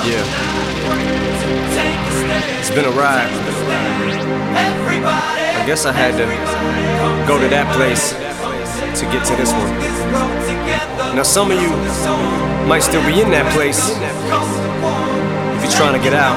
Yeah. It's been a ride. I guess I had to go to that place to get to this one. Now some of you might still be in that place. If you're trying to get out,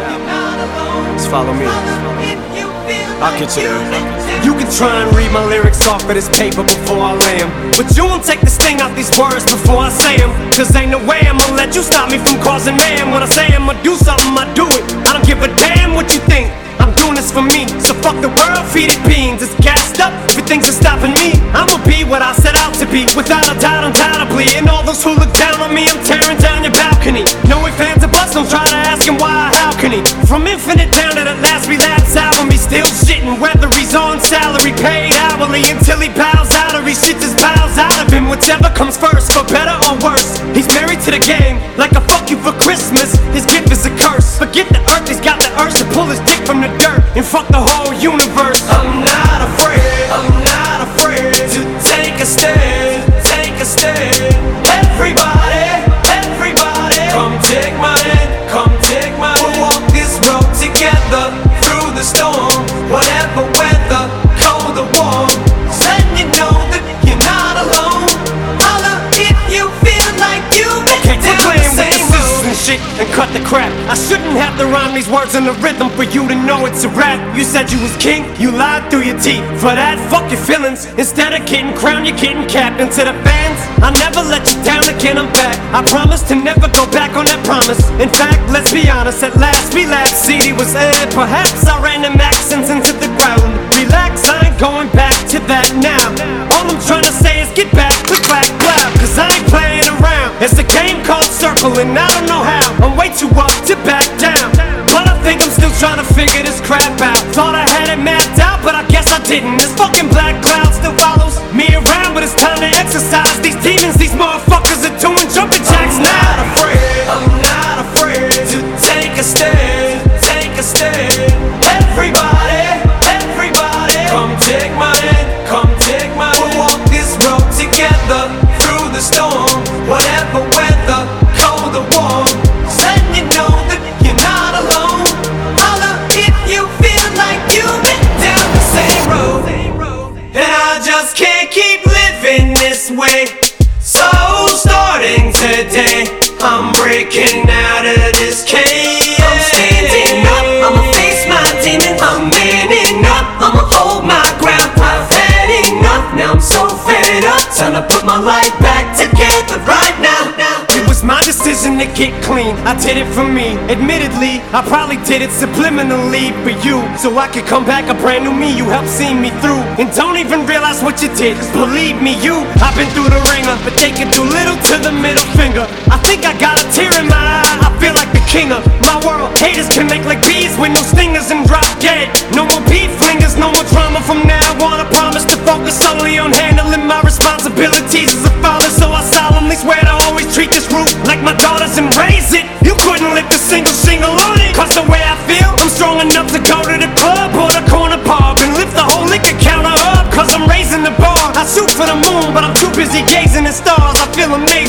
just follow me. I'll get you there. You can try and read my lyrics off of this paper before I lay them, but you won't take the sting out these words before I say them. Cause ain't no way I'ma let you stop me from causing mayhem. When I say I'ma do something, I do it. I don't give a damn what you think. I'm doing this for me, so fuck the world, feed it beans. It's gassed up, everything's just stopping me. I'ma be what I set out to be, without a doubt, undoubtedly. And all those who look down on me, I'm tearing down your balcony. No ifs, ands, or buts, don't try to ask him why or how can he. From Infinite down to the last relapse album, he's still shitting. Whether he's on salary, paid hourly, until he bows out or he shit just bows out of him. Whichever comes first, for better or worse. He's married to the game, like a fuck you for Christmas. His gift is a curse. Forget the earth, he's got the urge to pull his dick from the dirt and fuck the whole universe. I'm not afraid to take a stand, take a stand. Everybody, come take my hand, come take my hand. We'll walk this road together, through the storm, whatever weather, cold or warm. Letting you know that you're not alone. Holla if you feel like you've been down the same road. And shit, and cut the crap. I shouldn't have to rhyme these words in the rhythm for you to know it's a rap. You said you was king, you lied through your teeth. For that, fuck your feelings. Instead of getting crowned, you're getting capped. And to the fans, I never let you down again, I'm back. I promise to never go back on that promise. In fact, let's be honest, at last relapse CD was aired. Perhaps I ran them accents into the ground. Relax, I ain't going back to that now. All I'm trying to say is get back, click back, clap. Cause I ain't playing around. It's a game called Circle and I don't know how. I'm way too up to back down, but I think I'm still trying to figure this crap out. Thought I had it mapped out, but I guess I didn't. This fucking black cloud still follows me around, but it's time to exercise these demons. These motherfuckers are doing jumping jacks now. I'm not afraid to take a stand, take a stand. Everybody, come take my hand, come take my hand. We'll walk this road together, through the storm, whatever weather, cold or warm. Letting you know that you're not alone. Holla if you feel like you've been down the same road. And I just can't keep living this way. So starting today, I'm breaking out of this cage. I'm standing up, I'ma face my demons. I'm manning up, I'ma hold my ground. I've had enough, now I'm so fed up. Time to put my life back together right now. It was my decision to get clean, I did it for me. Admittedly, I probably did it subliminally for you, so I could come back a brand new me. You helped see me through, and don't even realize what you did. Cause believe me, I've been through the ringer, but they can do little to the middle finger. I think I got a tear in my eye, I feel like the king of my world. Haters can make like bees with no stingers and drop dead. No more beef flingers, no more drama from now on. I promise to focus solely on handling my responsibilities as a father. So I solemnly swear to always treat this roof like my daughters and raise it. You couldn't lift a single shingle on it. Cause the way I feel, I'm strong enough to go to the club or the corner pub and lift the whole liquor counter up. Cause I'm raising the bar. I shoot for the moon, but I'm too busy gazing at stars. I feel amazing.